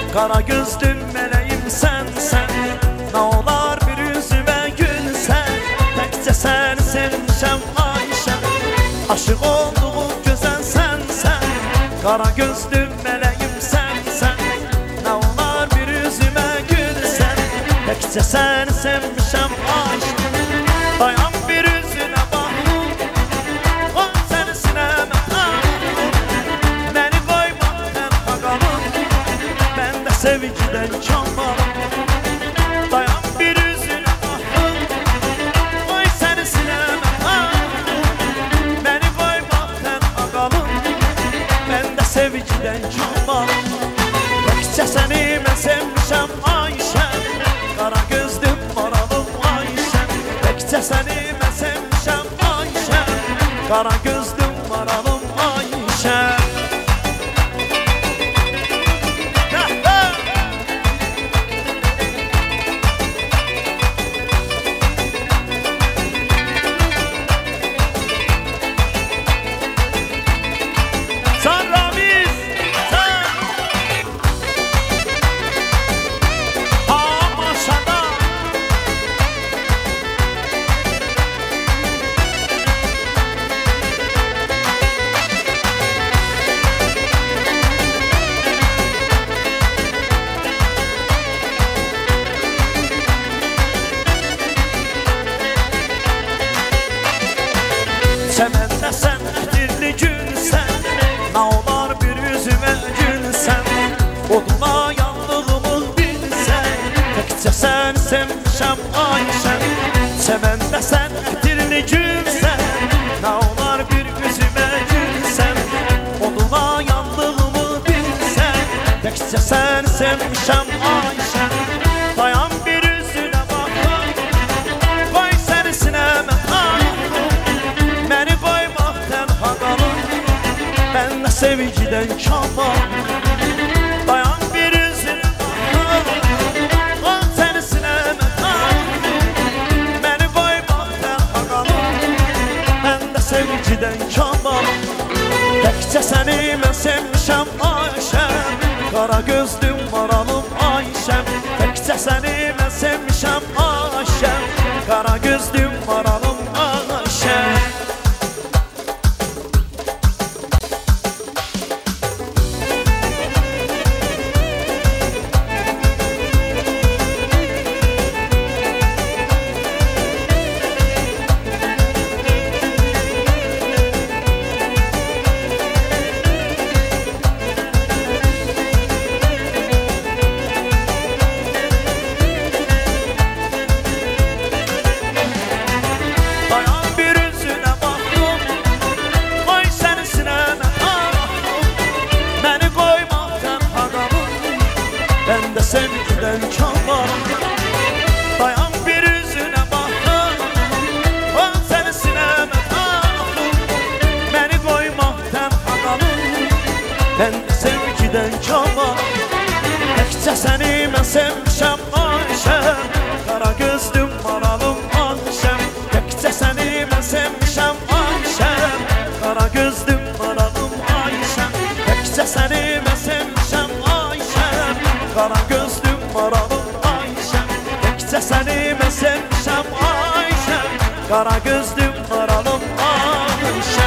Kara gözlüm meleğim sensen, ne olar bir yüzüme gülsen. Təkcə səni sevmişəm Ayşəm, aşık olduğum güzel sensen. Kara gözlüm meleğim sensen, ne olar bir yüzüme gülsen. Təkcə səni sevmişəm Ayşəm. Dayan bir yüzüne bak, koy seni sineme al. Beni koyma tenha kalım, ben de sevgiden çalmalım. Dayan bir yüzüne bak, koy seni sineme al. Beni koyma tenha kalım, ben de sevgiden çalmalım. Təkcə səni mən sevmişəm Ayşəm, kara gözlüm maralım Ayşəm. Təkcə səni mən sevmişəm Ayşəm, kara gözlüm maralım Ayşəm. Çəməndə sən ətirli gülsən, nə olar bir yüzümə gülsən. Oduna yandığımı bilsən, təkcə səni sevmişəm Ayşəm. Çəməndə sən ətirli gülsən, nə olar bir yüzümə gülsən. Oduna yandığımı bilsən, təkcə səni sevmişəm Ayşəm. Dayan bir yüzünə baxım, qoy səni sinəmə al. Beni koyma tenha kalım, ben de sevgiden çalmam. Dayan bir yüzüne bakım, koy seni sineme al. Beni koyma tenha kalım, ben de sevgiden çalmam. Təkcə səni mən sevmişəm Ayşəm, kara gözlüm maralım Ayşəm. Təkcə səni mən sevmişəm Ayşəm, kara gözlüm maralım Ayşəm. Ben de sevgiden çalmam. Dayan bir yüzüne bakım, koy seni sineme al. Beni koyma tenha kalım, ben de sevgiden çalmam. Təkcə səni mən sevmişəm Ayşəm, kara gözlüm maralım Ayşəm. Təkcə səni mən sevmişəm Ayşəm, kara gözlüm maralım Ayşəm. Təkcə səni mən sevmişəm Ayşəm, kara gözlüm maralım Ayşəm. Təkcə səni mən sevmişəm Ayşəm, kara gözlüm